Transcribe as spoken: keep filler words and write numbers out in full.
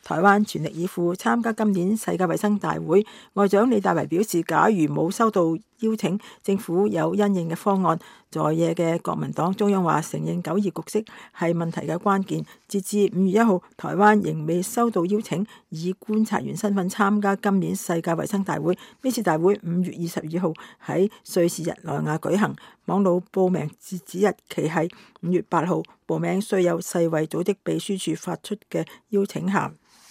台灣全力以赴參加今年世界衛生大會。外長李大維表示，假如冇收到邀請，政府有因應嘅方案。在野嘅國民黨中央話承認九二局勢係問題嘅關鍵。截至五月一號，台灣仍未收到邀請，以觀察員身份參加今年世界衛生大會。呢次大會五月二十二號喺瑞士日內瓦舉行，網路報名截止日期係五月八號。報名需有世衛組織秘書處發出嘅邀請函。